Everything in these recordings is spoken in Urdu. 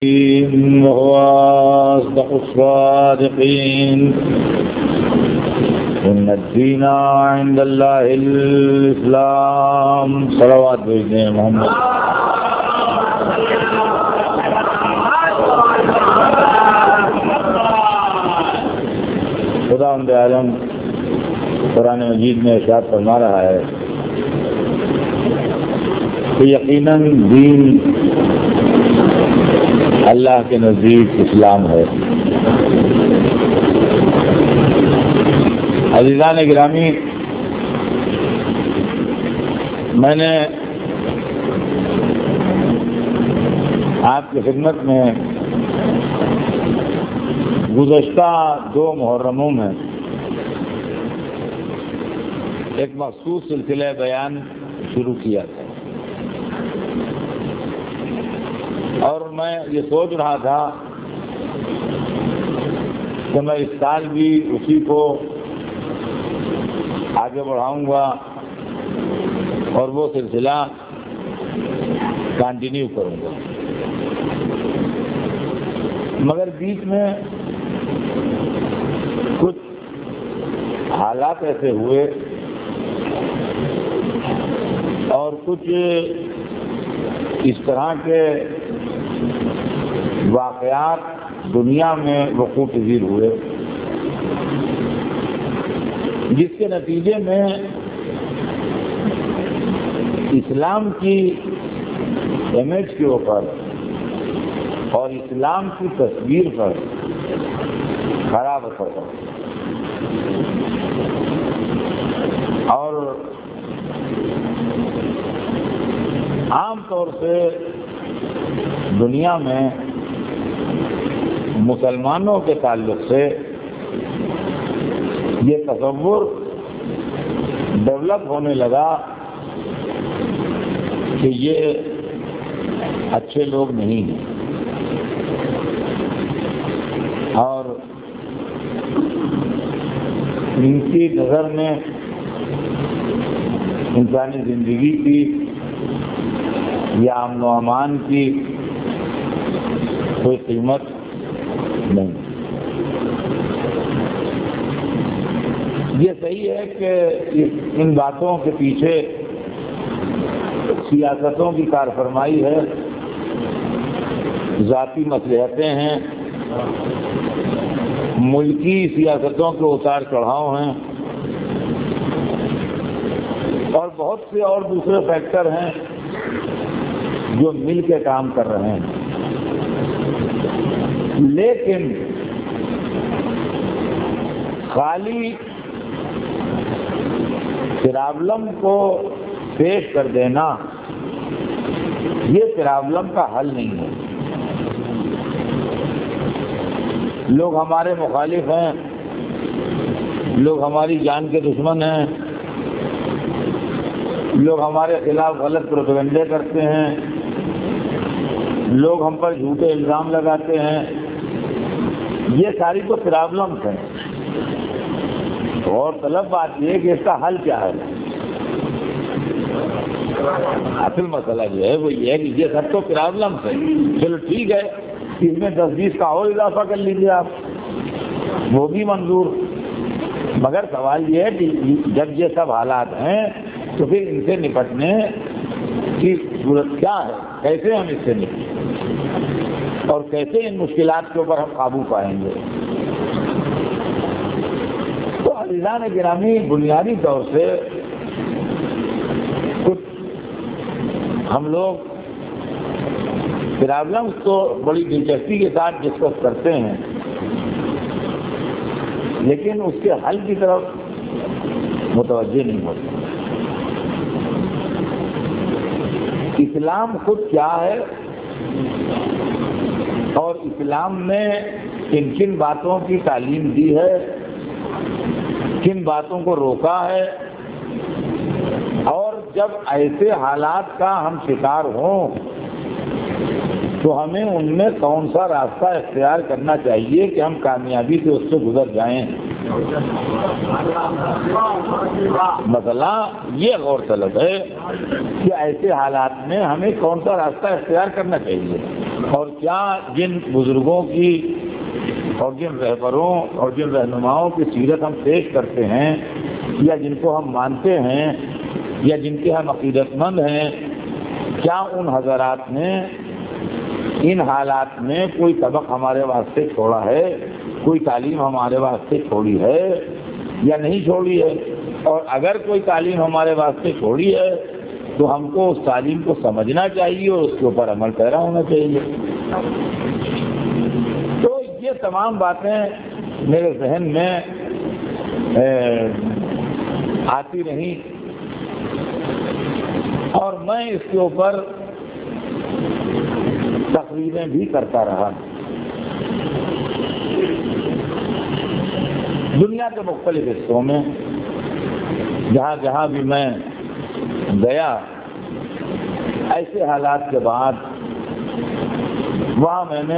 وهو أصدق الصادقين إن الدين عند الله الإسلام صلوات بھیجیں محمد خداوند عالم قرآن مجید میں ارشاد فرما رہا ہے کہ یقیناً دین اللہ کے نزدیک اسلام ہے۔ عزیزان گرامی، میں نے آپ کی خدمت میں گزشتہ 2 محرموں میں ایک مخصوص سلسلہ بیان شروع کیا تھا، اور میں یہ سوچ رہا تھا کہ میں اس سال بھی اسی کو آگے بڑھاؤں گا اور وہ سلسلہ کنٹینیو کروں گا، مگر بیچ میں کچھ حالات ایسے ہوئے اور کچھ اس طرح کے واقعات دنیا میں وقوع پذیر ہوئے جس کے نتیجے میں اسلام کی امیج کے اوپر اور اسلام کی تصویر پر خراب اثر پڑا، اور عام طور سے دنیا میں مسلمانوں کے تعلق سے یہ تصور ڈیولپ ہونے لگا کہ یہ اچھے لوگ نہیں ہیں، اور ان کی نظر میں انسانی زندگی کی یا امن و امان کی کوئی قیمت نہیں۔ یہ صحیح ہے کہ ان باتوں کے پیچھے سیاستوں کی کارفرمائی ہے، ذاتی مصلحتیں ہیں، ملکی سیاستوں کے اتار چڑھاؤ ہیں، اور بہت سے اور دوسرے فیکٹر ہیں جو مل کے کام کر رہے ہیں، لیکن خالی پرابلم کو پیش کر دینا یہ پرابلم کا حل نہیں ہے۔ لوگ ہمارے مخالف ہیں، لوگ ہماری جان کے دشمن ہیں، لوگ ہمارے خلاف غلط پروپیگنڈے کرتے ہیں، لوگ ہم پر جھوٹے الزام لگاتے ہیں، یہ ساری تو پرابلمس ہیں، اور طلب بات یہ ہے کہ اس کا حل کیا ہے۔ اصل مسئلہ یہ ہے وہ یہ ہے کہ یہ سب تو پرابلمس ہیں، چلو ٹھیک ہے، اس میں 10-20 کا اور اضافہ کر لیجیے آپ، وہ بھی منظور، مگر سوال یہ ہے کہ جب یہ سب حالات ہیں تو پھر ان سے نپٹنے کی صورت کیا ہے، کیسے ہم اس سے نپٹیں اور کیسے ان مشکلات کے اوپر ہم قابو پائیں گے۔ تو عزیزان گرامی، بنیادی طور سے کچھ ہم لوگ پرابلمس تو بڑی دلچسپی کے ساتھ ڈسکس کرتے ہیں، لیکن اس کے حل کی طرف متوجہ نہیں ہوتے۔ اسلام خود کیا ہے اور اسلام نے کن کن باتوں کی تعلیم دی ہے، کن باتوں کو روکا ہے، اور جب ایسے حالات کا ہم شکار ہوں تو ہمیں ان میں کون سا راستہ اختیار کرنا چاہیے کہ ہم کامیابی سے اس سے گزر جائیں۔ مسئلہ یہ غور طلب ہے کہ ایسے حالات میں ہمیں کون سا راستہ اختیار کرنا چاہیے۔ اور کیا جن بزرگوں کی اور جن رہبروں اور جن رہنماؤں کی سیرت ہم پیش کرتے ہیں یا جن کو ہم مانتے ہیں یا جن کے ہم عقیدت مند ہیں، کیا ان حضرات نے ان حالات میں کوئی سبق ہمارے واسطے چھوڑا ہے، کوئی تعلیم ہمارے واسطے چھوڑی ہے یا نہیں چھوڑی ہے؟ اور اگر کوئی تعلیم ہمارے واسطے چھوڑی ہے تو ہم کو اس تعلیم کو سمجھنا چاہیے اور اس کے اوپر عمل پیرا ہونا چاہیے۔ تو یہ تمام باتیں میرے ذہن میں آتی رہیں اور میں اس کے اوپر تقریریں بھی کرتا رہا۔ دنیا کے مختلف حصوں میں جہاں جہاں بھی میں گیا، ایسے حالات کے بعد وہاں میں نے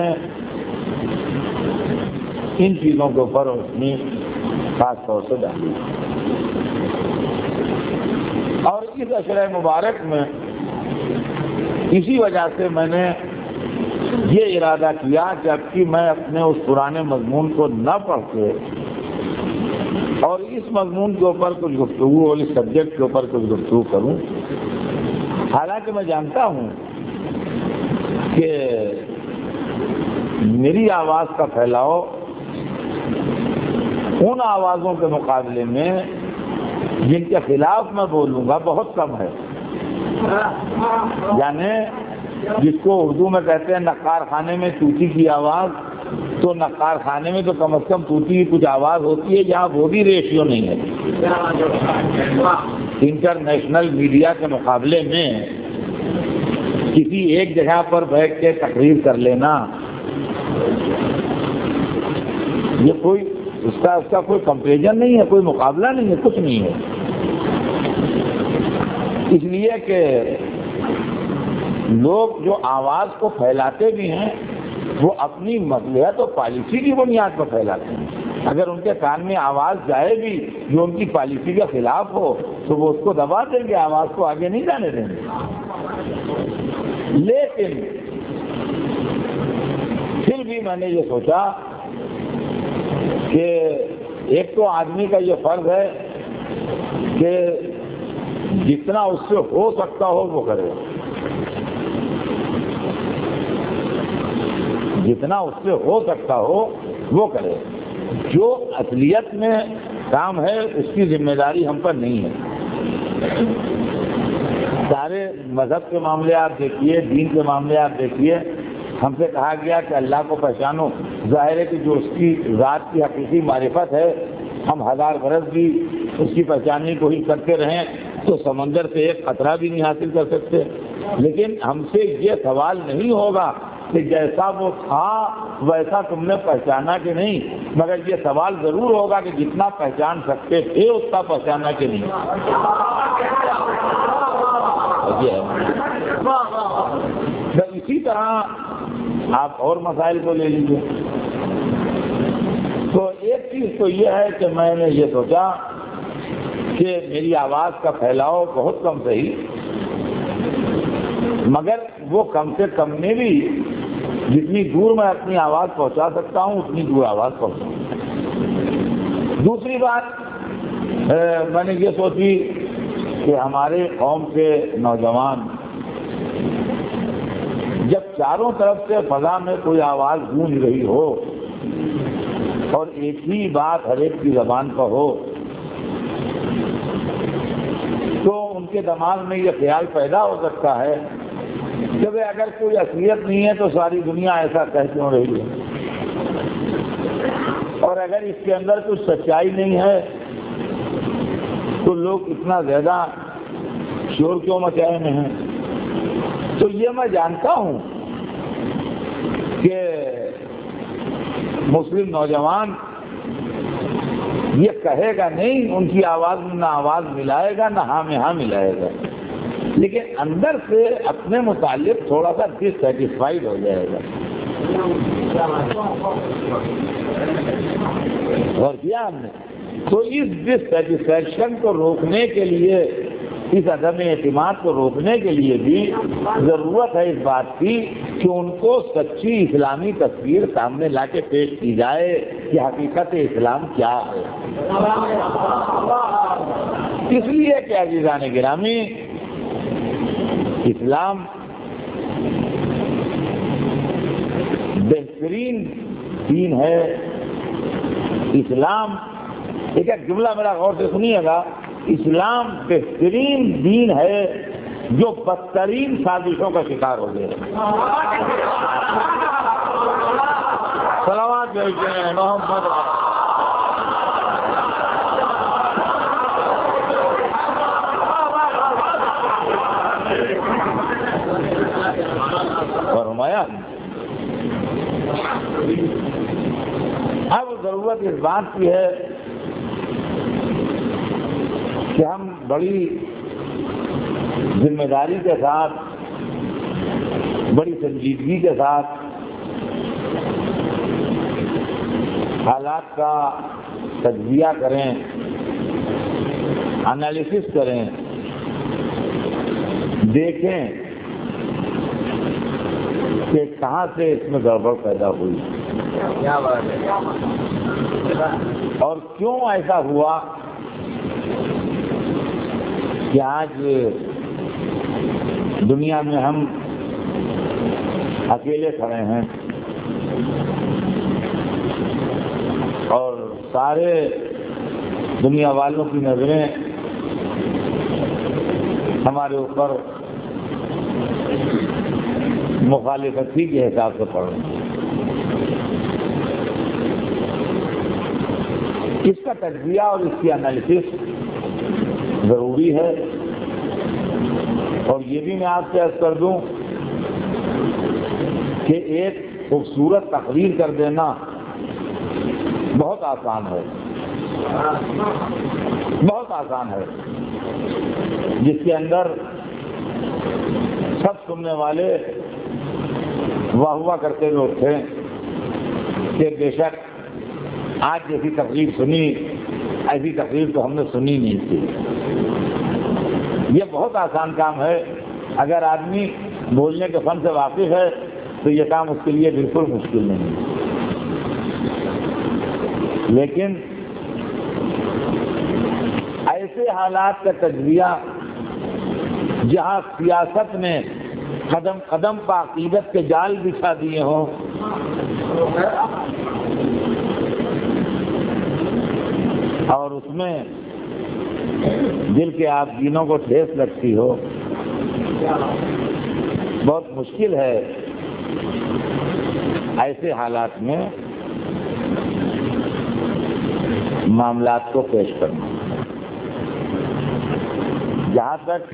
ان چیزوں کے اوپر روشنی خاص طور سے ڈالی، اور اس عشرہ مبارک میں اسی وجہ سے میں نے یہ ارادہ کیا کہ اب کہ میں اپنے اس پرانے مضمون کو نہ پڑھ کے اور اس مضمون کے اوپر کچھ گفتگو اور اس سبجیکٹ کے اوپر کچھ گفتگو کروں۔ حالانکہ میں جانتا ہوں کہ میری آواز کا پھیلاؤ ان آوازوں کے مقابلے میں جن کے خلاف میں بولوں گا بہت کم ہے۔ یعنی جس کو اردو میں کہتے ہیں نقار خانے میں طوطی کی آواز، تو نقار خانے میں تو کم از کم طوطی کی کچھ آواز ہوتی ہے، جہاں وہ بھی ریشیو نہیں ہے۔ انٹرنیشنل میڈیا کے مقابلے میں کسی ایک جگہ پر بیٹھ کے تقریر کر لینا، یہ کوئی اس کا کوئی کمپیریزن نہیں ہے، کوئی مقابلہ نہیں ہے، کچھ نہیں ہے۔ اس لیے کہ لوگ جو آواز کو پھیلاتے بھی ہیں وہ اپنی مصلحت اور پالیسی کی بنیاد پر پھیلاتے ہیں۔ اگر ان کے کان میں آواز جائے بھی جو ان کی پالیسی کے خلاف ہو تو وہ اس کو دبا دیں گے، آواز کو آگے نہیں جانے دیں گے۔ لیکن پھر بھی میں نے یہ سوچا کہ ایک تو آدمی کا یہ فرض ہے کہ جتنا اس سے ہو سکتا ہو وہ کرے، جتنا اس سے ہو سکتا ہو وہ کرے۔ جو اصلیت میں کام ہے اس کی ذمہ داری ہم پر نہیں ہے۔ سارے مذہب کے معاملے آپ دیکھیے، دین کے معاملے آپ دیکھیے، ہم سے کہا گیا کہ اللہ کو پہچانو۔ ظاہر ہے کہ جو اس کی ذات کی حقیقی معرفت ہے ہم 1000 برس بھی اس کی پہچاننے کی کوشش کرتے رہیں تو سمندر سے ایک قطرہ بھی نہیں حاصل کر سکتے۔ لیکن ہم سے یہ سوال نہیں ہوگا کہ جیسا وہ تھا ویسا تم نے پہچانا کہ نہیں، مگر یہ سوال ضرور ہوگا کہ جتنا پہچان سکتے تھے اتنا پہچانا کہ نہیں۔ اسی طرح آپ اور مسائل کو لے لیجیے۔ تو ایک چیز تو یہ ہے کہ میں نے یہ سوچا کہ میری آواز کا پھیلاؤ بہت کم صحیح، مگر وہ کم سے کم میں بھی جتنی دور میں اپنی آواز پہنچا سکتا ہوں اتنی دور آواز پہنچاؤں۔ دوسری بات میں نے یہ سوچی کہ ہمارے قوم کے نوجوان جب چاروں طرف سے فضا میں کوئی آواز گونج رہی ہو اور ایک ہی بات ہر ایک کی زبان پر ہو تو ان کے دماغ میں یہ خیال پیدا ہو سکتا ہے کہ اگر کوئی اصلیت نہیں ہے تو ساری دنیا ایسا کہہ کیوں رہی ہے، اور اگر اس کے اندر کچھ سچائی نہیں ہے تو لوگ اتنا زیادہ شور کیوں مچائے میں ہیں۔ تو یہ میں جانتا ہوں کہ مسلم نوجوان یہ کہے گا نہیں، ان کی آواز میں نہ آواز ملائے گا نہ ہاں میں ہاں ملائے گا، لیکن اندر سے اپنے متعلق تھوڑا سا ڈس سیٹسفائیڈ ہو جائے گا۔ اور کیا ہم نے تو اس ڈس سیٹسفیکشن کو روکنے کے لیے، اس عدم اعتماد کو روکنے کے لیے بھی ضرورت ہے اس بات کی کہ ان کو سچی اسلامی تصویر سامنے لا کے پیش کی جائے کہ حقیقت اسلام کیا ہے. اس لیے کہ عزیزان گرامی اسلام بہترین دین ہے. اسلام ایک جملہ میرا غور سے سنیے گا، اسلام بہترین دین ہے جو بدترین سازشوں کا شکار ہو گئے. صلوات بھیجتے ہیں محمد. فرمایا اب ضرورت اس بات کی ہے کہ ہم بڑی ذمہ داری کے ساتھ، بڑی سنجیدگی کے ساتھ حالات کا تجزیہ کریں، انالیسس کریں، دیکھیں کہ کہاں سے اس میں گڑبڑ پیدا ہوئی اور کیوں ایسا ہوا کہ آج دنیا میں ہم اکیلے کھڑے ہیں اور سارے دنیا والوں کی نظریں ہمارے اوپر مخالفتی کے حساب سے پڑ رہی ہیں. اس کا تجزیہ اور اس کی انالیسس ضروری ہے. اور یہ بھی میں آپ سے عرض کر دوں کہ ایک خوبصورت تقریر کر دینا بہت آسان ہے، بہت آسان ہے، جس کے اندر سب سننے والے واہ واہ کرتے لوگ تھے کہ بے شک آج جیسی تقریر سنی ایسی تقریر تو ہم نے سنی نہیں تھی. یہ بہت آسان کام ہے. اگر آدمی بولنے کے فن سے واقف ہے تو یہ کام اس کے لیے بالکل مشکل نہیں ہے. لیکن ایسے حالات کا تجزیہ جہاں سیاست نے قدم قدم پر عقیدت کے جال بچھا دیے ہوں، اور اس میں دل کے آپ دینوں کو ٹھیس لگتی ہو، بہت مشکل ہے ایسے حالات میں معاملات کو پیش کرنا. جہاں تک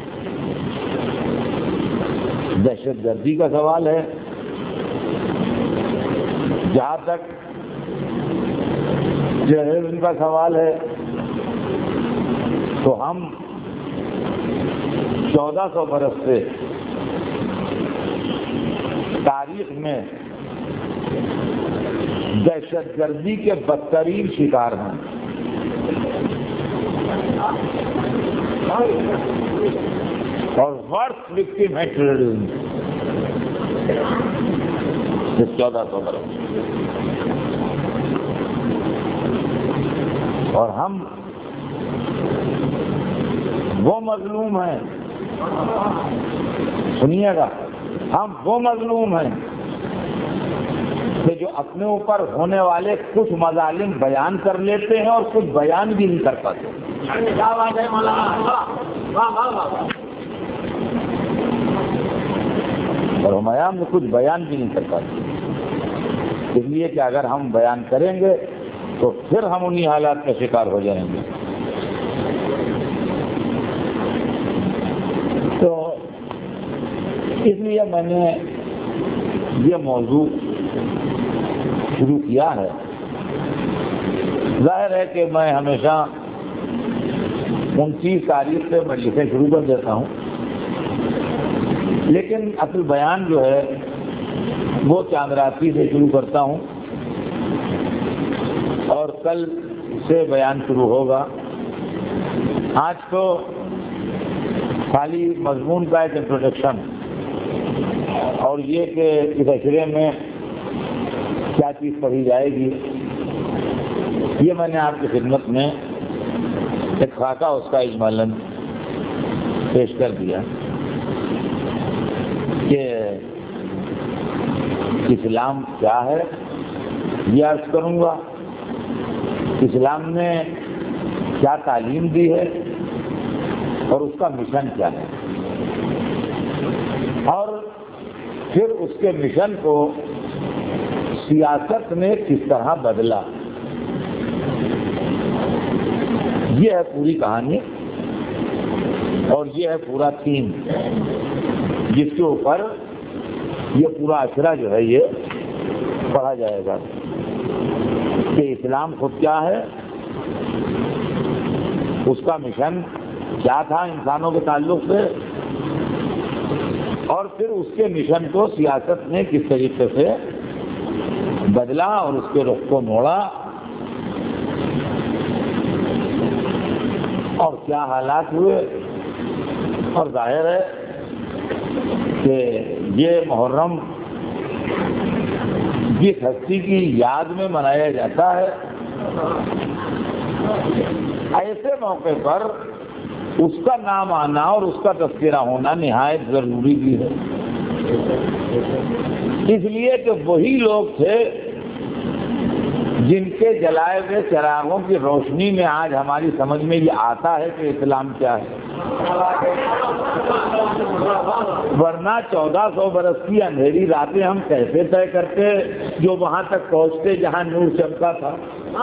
دہشت گردی کا سوال ہے، جہاں تک ٹیررزم کا سوال ہے، تو ہم 1400 برس سے تاریخ میں دہشت گردی کے بدترین شکار ہیں. اور ورسٹ وکٹم ہے ٹیررزم. 1400 برس اور ہم وہ مظلوم ہیں، سنیے گا، ہم وہ مظلوم ہیں کہ جو اپنے اوپر ہونے والے کچھ مظالم بیان کر لیتے ہیں اور کچھ بیان بھی نہیں کر پاتے. اور ہمایام میں کچھ بیان بھی نہیں کر پاتے. اس لیے کہ اگر ہم بیان کریں گے تو پھر ہم انہی حالات کا شکار ہو جائیں گے. تو اس لیے میں نے یہ موضوع شروع کیا ہے. ظاہر ہے کہ میں ہمیشہ 29 تاریخ سے مجلسیں شروع کر دیتا ہوں، لیکن اصل بیان جو ہے وہ چاند راتی سے شروع کرتا ہوں اور کل سے بیان شروع ہوگا. آج تو خالی مضمون کا ایک انٹروڈکشن اور یہ کہ اس اشرے میں کیا چیز پڑھی جائے گی، یہ میں نے آپ کی خدمت میں ایک خاکہ اس کا اجمالاً پیش کر دیا کہ اسلام کیا ہے، یہ عرض کروں گا، اسلام نے کیا تعلیم دی ہے اور اس کا مشن کیا ہے، اور پھر اس کے مشن کو سیاست نے کس طرح بدلا، یہ ہے پوری کہانی اور یہ ہے پورا تھیم جس کے اوپر یہ پورا اشرہ جو ہے یہ پڑھا جائے گا کہ اسلام خود کیا ہے، اس کا مشن کیا تھا انسانوں کے تعلق سے، اور پھر اس کے مشن کو سیاست نے کس طریقے سے بدلا اور اس کے رخ کو موڑا، اور کیا حالات ہوئے۔ اور ظاہر ہے کہ یہ محرم جس ہستی کی یاد میں منایا جاتا ہے، ایسے موقع پر اس کا نام آنا اور اس کا تذکرہ ہونا نہایت ضروری بھی ہے، اس لیے کہ وہی لوگ تھے جن کے جلائے ہوئے چراغوں کی روشنی میں آج ہماری سمجھ میں یہ آتا ہے کہ اسلام کیا ہے، ورنہ 1400 برس کی اندھیری راتیں ہم کیسے طے کرتے جو وہاں تک پہنچتے جہاں نور چمکا تھا۔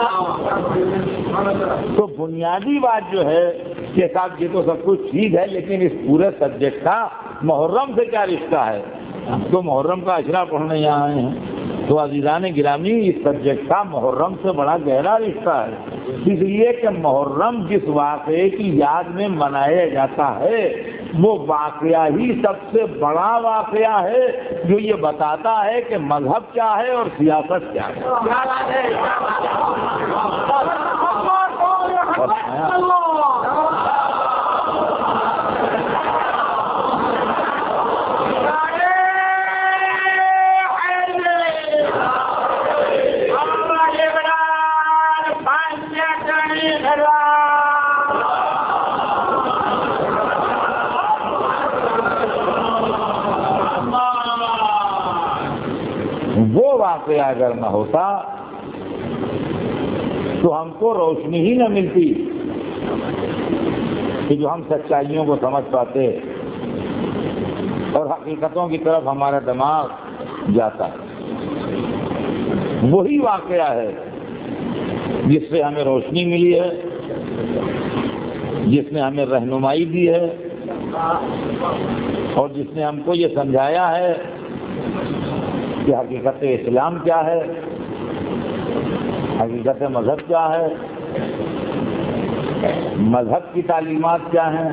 تو بنیادی بات جو ہے کہ صاحب یہ تو سب کچھ ٹھیک ہے، لیکن اس پورے سبجیکٹ کا محرم سے کیا رشتہ ہے؟ تو محرم کا اشرا پڑھنے یہاں آئے ہیں، تو عزیزان گرامی اس سبجیکٹ کا محرم سے بڑا گہرا رشتہ ہے، اس لیے کہ محرم جس واقعے کی یاد میں منایا جاتا ہے وہ واقعہ ہی سب سے بڑا واقعہ ہے جو یہ بتاتا ہے کہ مذہب کیا ہے اور سیاست کیا ہے۔ وہ واقعہ اگر نہ ہوتا تو ہم کو روشنی ہی نہ ملتی کہ جو ہم سچائیوں کو سمجھ پاتے اور حقیقتوں کی طرف ہمارا دماغ جاتا ہے۔ وہی واقعہ ہے جس سے ہمیں روشنی ملی ہے، جس نے ہمیں رہنمائی دی ہے اور جس نے ہم کو یہ سمجھایا ہے کہ حقیقت اسلام کیا ہے، حقیقت مذہب کیا ہے، مذہب کی تعلیمات کیا ہیں،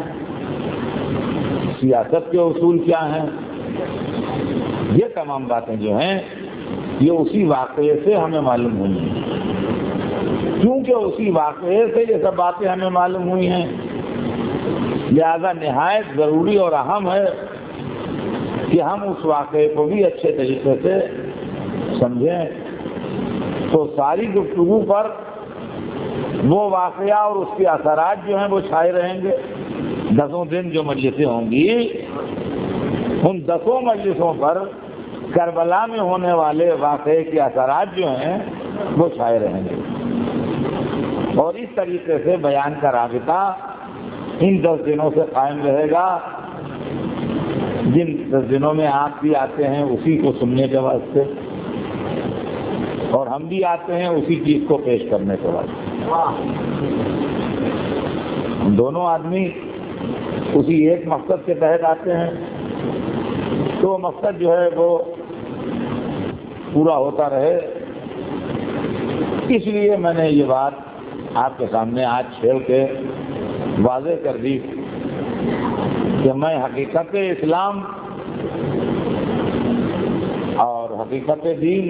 سیاست کے اصول کیا ہیں۔ یہ تمام باتیں جو ہیں یہ اسی واقعے سے ہمیں معلوم ہوئی ہیں، کیونکہ اسی واقعے سے یہ سب باتیں ہمیں معلوم ہوئی ہیں، لہذا نہایت ضروری اور اہم ہے کہ ہم اس واقعے کو بھی اچھے طریقے سے سمجھیں۔ تو ساری گفتگو پر وہ واقعہ اور اس کے اثرات جو ہیں وہ چھائے رہیں گے۔ 10 دن جو مجلسیں ہوں گی ان 10 مجلسوں پر کربلا میں ہونے والے واقعے کے اثرات جو ہیں وہ چھائے رہیں گے، اور اس طریقے سے بیان کا رابطہ ان 10 دنوں سے قائم رہے گا۔ جن 10 دنوں میں آپ بھی آتے ہیں اسی کو سننے کے واسطے، اور ہم بھی آتے ہیں اسی چیز کو پیش کرنے کے واسطے، دونوں آدمی اسی ایک مقصد کے تحت آتے ہیں، تو وہ مقصد جو ہے وہ پورا ہوتا رہے۔ اس لیے میں نے یہ بات آپ کے سامنے آج چھیڑ کے واضح کر دی کہ میں حقیقت اسلام اور حقیقت دین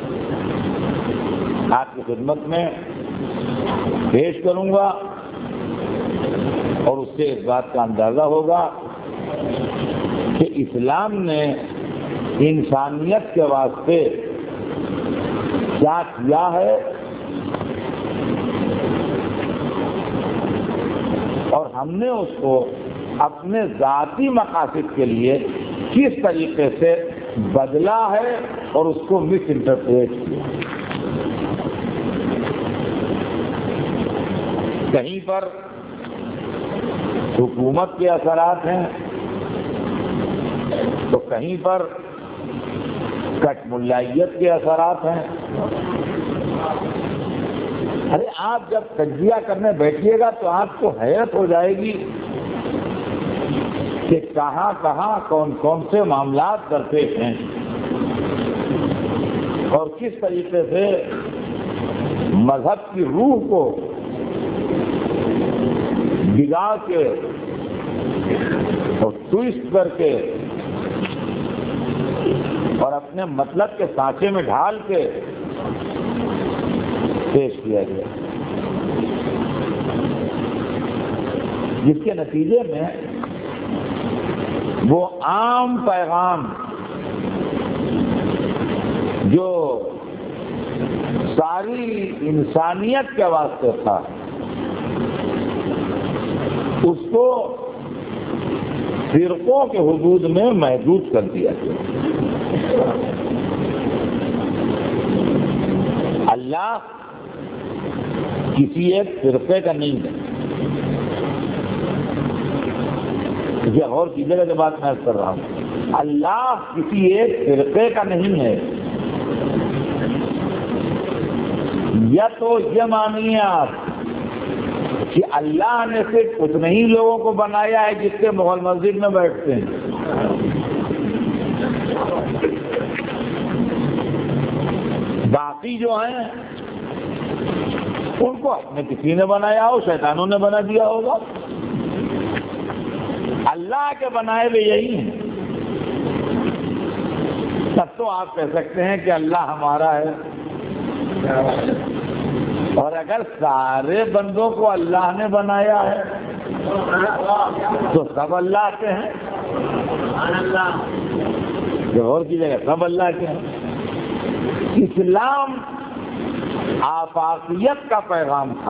آپ کی خدمت میں پیش کروں گا، اور اس سے اس بات کا اندازہ ہوگا کہ اسلام نے انسانیت کے واسطے کیا کیا ہے اور ہم نے اس کو اپنے ذاتی مقاصد کے لیے کس طریقے سے بدلا ہے اور اس کو مس انٹرپریٹ کیا. کہیں پر حکومت کے اثرات ہیں تو کہیں پر کٹ ملائیت کے اثرات ہیں. ارے آپ جب تجزیہ کرنے بیٹھیے گا تو آپ کو حیرت ہو جائے گی کہ کہاں کہاں کون کون سے معاملات درپیش ہیں اور کس طریقے سے مذہب کی روح کو بگاڑ کے اور ٹویسٹ کر کے اور اپنے مطلب کے سانچے میں ڈھال کے پیش کیا گیا، جس کے نتیجے میں وہ عام پیغام جو ساری انسانیت کے واسطے تھا اس کو فرقوں کے حدود میں محدود کر دیا گیا. اللہ کسی ایک فرقے کا نہیں ہے. یہ اور کی جگہ کی بات میں کر رہا ہوں. اللہ کسی ایک فرقے کا نہیں ہے. یا تو یہ مانیے آپ کہ اللہ نے صرف اتنے ہی لوگوں کو بنایا ہے جس کے محل مسجد میں بیٹھتے ہیں، باقی جو ہیں ان کو اپنے کسی نے بنایا ہو، شیطانوں نے بنا دیا ہوگا. اللہ کے بنائے ہوئے یہی ہیں. تب تو آپ کہہ سکتے ہیں کہ اللہ ہمارا ہے. اور اگر سارے بندوں کو اللہ نے بنایا ہے تو سب اللہ کے ہیں. اور کی جگہ سب اللہ کے ہیں. اسلام آفاقیت کا پیغام تھا.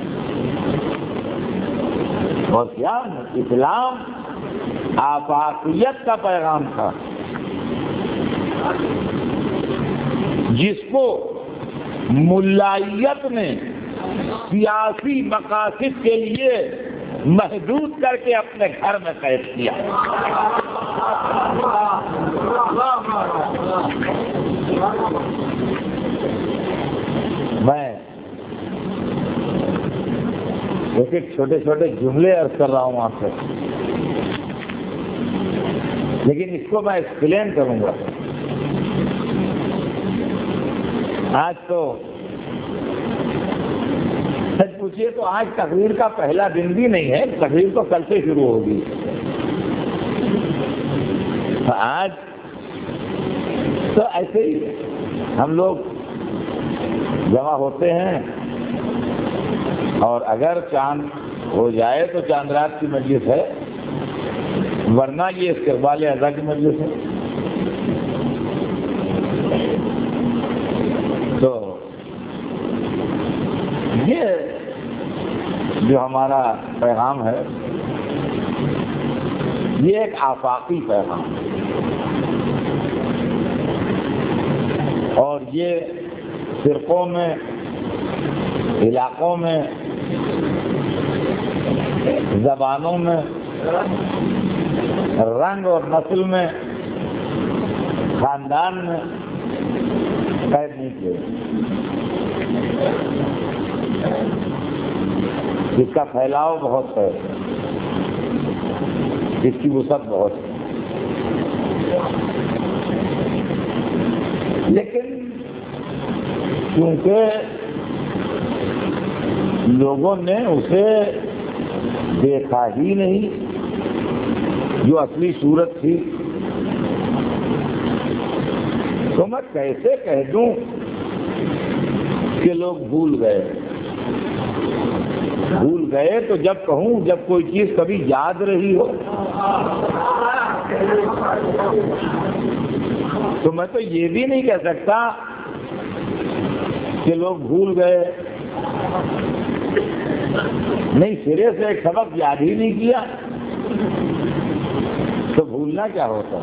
اور کیا اسلام آفاقیت کا پیغام تھا جس کو ملائیت نے سیاسی مقاصد کے لیے محدود کر کے اپنے گھر میں قید کیا. میں ایک چھوٹے چھوٹے جملے عرض کر رہا ہوں آپ سے، لیکن اس کو میں ایکسپلین کروں گا. آج تو سچ پوچھیے تو آج تقریر کا پہلا دن بھی نہیں ہے. تقریر تو کل سے شروع ہوگی. آج تو ایسے ہی ہم لوگ جمع ہوتے ہیں اور اگر چاند ہو جائے تو چاند رات کی مجلس ہے، ورنہ یہ استقبال اعضاء کی مجلس ہے. تو یہ جو ہمارا پیغام ہے یہ ایک آفاقی پیغام ہے اور یہ فرقوں میں، علاقوں میں، زبانوں میں، رنگ اور نسل میں، خاندان میں قید نہیں کیے. جس کا پھیلاؤ بہت ہے، جس کی وسعت بہت ہے. لیکن کیونکہ لوگوں نے اسے دیکھا ہی نہیں جو اصلی صورت تھی، تو میں کیسے کہہ دوں کہ لوگ بھول گئے تو جب کہوں جب کوئی چیز کبھی یاد رہی ہو. تو میں تو یہ بھی نہیں کہہ سکتا کہ لوگ بھول گئے، نہیں، سرے سے ایک سبق یاد ہی نہیں کیا تو بھولنا کیا ہوتا؟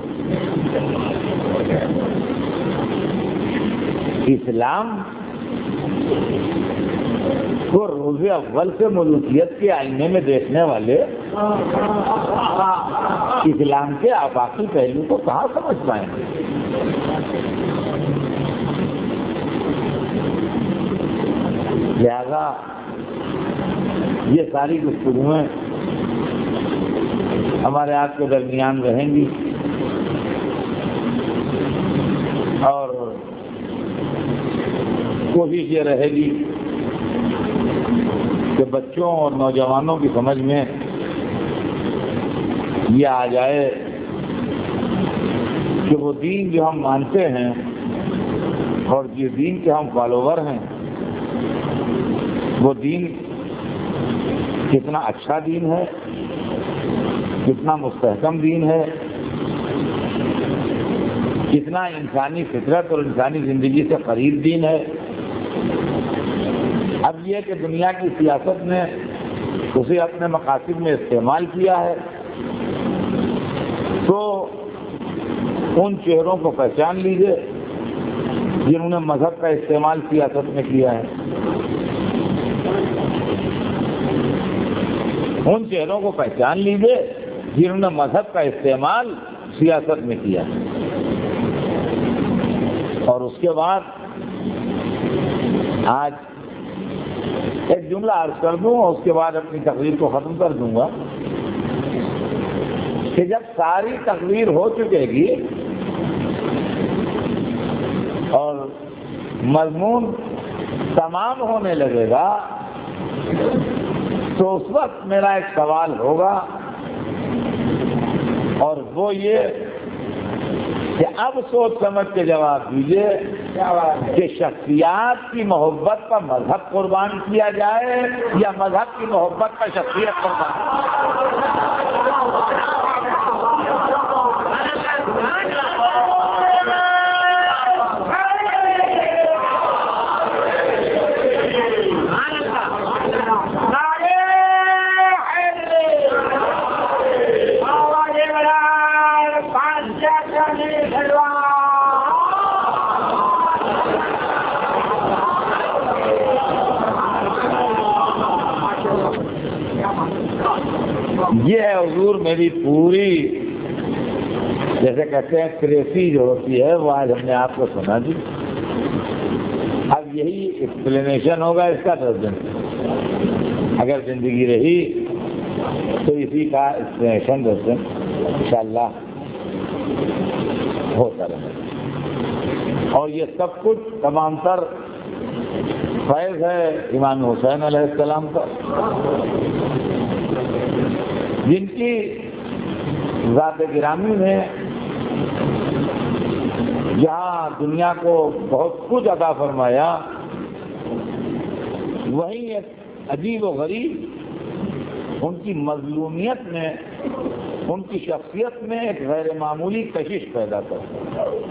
اسلام کو روز اول سے ملوکیت کے آئینے میں دیکھنے والے اسلام کے آفاقی پہلو کو کہاں سمجھ پائیں گے؟ لہذا یہ ساری گفتگویں ہمارے آپ کے درمیان رہیں گی اور کوشش یہ رہے گی کہ بچوں اور نوجوانوں کی سمجھ میں یہ آ جائے کہ وہ دین جو ہم مانتے ہیں اور جس دین کے ہم فالوور ہیں وہ دین کتنا اچھا دین ہے، کتنا مستحکم دین ہے، کتنا انسانی فطرت اور انسانی زندگی سے قریب دین ہے۔ اب یہ کہ دنیا کی سیاست نے اسے اپنے مقاصد میں استعمال کیا ہے تو ان چہروں کو پہچان لیجیے جنہوں نے مذہب کا استعمال سیاست میں کیا ہے، ان چہروں کو پہچان لیجیے جنہوں نے مذہب کا استعمال سیاست میں کیا ہے۔ اور اس کے بعد آج ایک جملہ عرض کر دوں اور اس کے بعد اپنی تقریر کو ختم کر دوں گا کہ جب ساری تقریر ہو چکے گی اور مضمون تمام ہونے لگے گا تو اس وقت میرا ایک سوال ہوگا اور وہ یہ کہ اب سوچ سمجھ کے جواب دیجیے کہ شخصیات کی محبت کا مذہب قربان کیا جائے یا مذہب کی محبت کا شخصیت قربان؟ یہ ہے حضور میری پوری، جیسے کہتے ہیں کریسی جو ہوتی ہے وہ آج ہم نے آپ کو سنا دی۔ اب یہی ایکسپلینیشن ہوگا اس کا 10 دن، اگر زندگی رہی تو اسی کا ایکسپلینیشن 10 دن انشاءاللہ ہوتا رہے۔ اور یہ سب کچھ تمام تر فیض ہے امام حسین علیہ السلام کا، جن کی ذات گرامی نے جہاں دنیا کو بہت کچھ عطا فرمایا، وہیں ایک عجیب و غریب ان کی مظلومیت نے ان کی شخصیت میں ایک غیر معمولی کشش پیدا کرتا ہے۔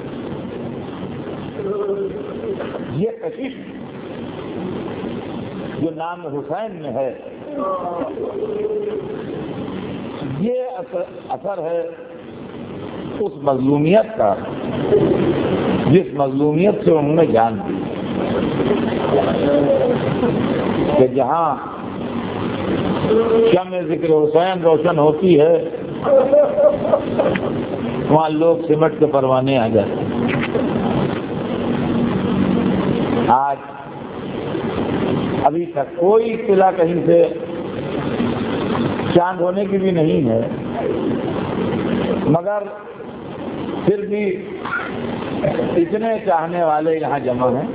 یہ کشش جو نام حسین میں ہے، یہ اثر ہے اس مظلومیت کا جس مظلومیت سے انہوں نے جان دی کہ جہاں شمع ذکر حسین روشن ہوتی ہے وہاں لوگ سمٹ کے پروانے آ جاتے ہیں۔ آج ابھی تک کوئی اطلاع کہیں سے چاند ہونے کی بھی نہیں ہے، مگر پھر بھی اتنے چاہنے والے یہاں جمع ہیں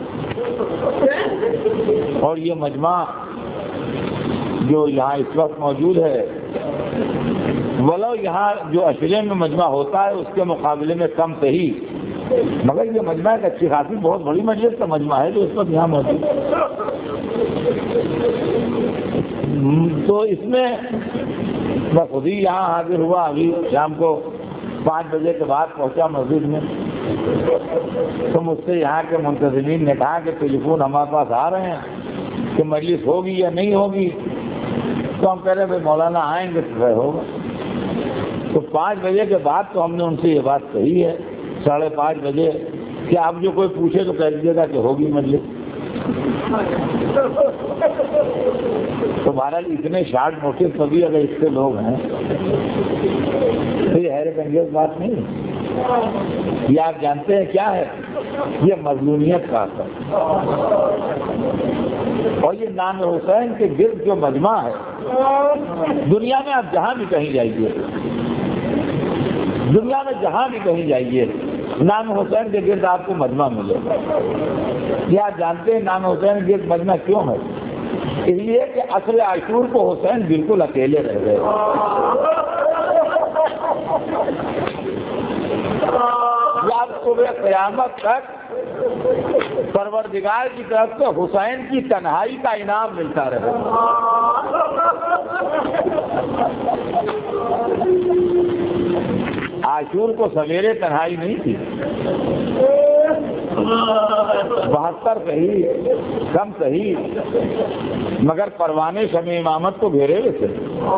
اور یہ مجمع جو یہاں اس وقت موجود ہے ولو یہاں جو عشرے میں مجمع ہوتا ہے اس کے مقابلے میں کم صحیح، مگر یہ مجمع ایک اچھی خاصی بہت بڑی مجلس کا مجمع ہے جو اس وقت یہاں موجود ہے۔ تو اس میں میں خود ہی یہاں حاضر ہوا، ابھی شام کو 5 بجے کے بعد پہنچا مسجد میں۔ تو مجھ سے یہاں کے منتظمین نے کہا کہ ٹیلی فون ہمارے پاس آ رہے ہیں کہ مجلس ہوگی یا نہیں ہوگی. تو ہم کہہ رہے بھائی مولانا آئیں گے تو پھر ہوگا. تو 5 بجے کے بعد تو ہم نے ان سے یہ بات کہی ہے 5:30 بجے کہ آپ جو کوئی پوچھے تو کہہ دیجیے گا کہ ہوگی مجلس. تو بہرحال اتنے شارٹ نوٹس کبھی اگر اس سے لوگ ہیں تو یہ حیرت انگیز بات نہیں ہے. یہ آپ جانتے ہیں کیا ہے؟ یہ مظلومیت کا اثر. اور یہ نام حسین کے گرد جو مجمع ہے دنیا میں آپ جہاں بھی کہیں جائیے دنیا میں جہاں بھی کہیں جائیے نام حسین کے گرد آپ کو مجمع ملے گا. یہ آپ جانتے ہیں نام حسین کے گرد مجمع کیوں ہے؟ اس لیے کہ عصر عاشور کو حسین بالکل اکیلے رہ گئے. یا صبح قیامت تک پروردگار کی طرف سے حسین کی تنہائی کا انعام ملتا رہے. عاشور کو سویرے تنہائی نہیں تھی 72 صحیح کم صحیح مگر پروانے شمع امامت کو گھیرے ہوئے تھے.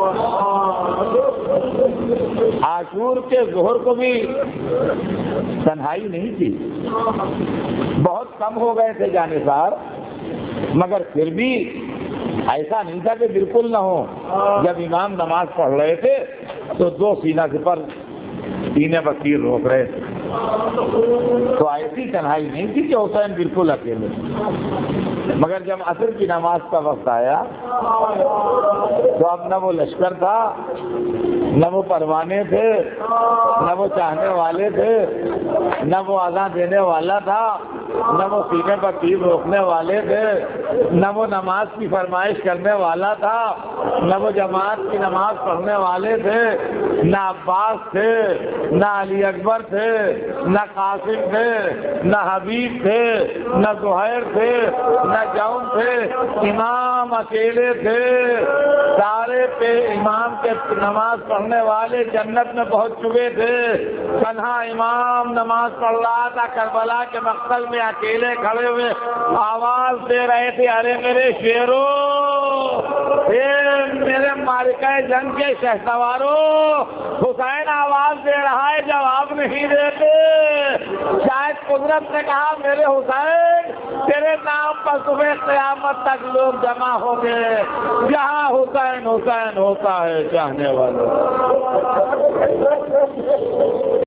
عاشور کے ظہر کو بھی تنہائی نہیں تھی. بہت کم ہو گئے تھے جانثار مگر پھر بھی ایسا نہیں تھا کہ بالکل نہ ہو. جب امام نماز پڑھ رہے تھے تو 2 سینہ سپر سینے بکیر روک رہے تھے. تو ایسی تنہائی نہیں تھی کہ حسین بالکل اکیلے. مگر جب عصر کی نماز کا وقت آیا تو اب نہ وہ لشکر تھا نہ وہ پروانے تھے نہ وہ چاہنے والے تھے نہ وہ اذان دینے والا تھا نہ وہ سینے پر تیر روکنے والے تھے نہ وہ نماز کی فرمائش کرنے والا تھا نہ وہ جماعت کی نماز پڑھنے والے تھے. نہ عباس تھے نہ علی اکبر تھے نہ قاسم تھے نہ حبیب تھے نہ زہیر تھے نہ جون تھے. امام اکیلے تھے. سارے پہ امام کے نماز پڑھنے والے جنت میں پہنچ چکے تھے. تنہا امام نماز پڑھ رہا تھا کربلا کے مقتل میں اکیلے کھڑے ہوئے آواز دے رہے تھے ارے میرے شیرو میرے مارکہ جنگ کے شہسوارو حسین آواز دے رہا ہے جواب نہیں دیتے. شاید قدرت نے کہا میرے حسین تیرے نام پر صبح قیامت تک لوگ جمع ہوں گے. جہاں حسین حسین ہوتا ہے چاہنے والے.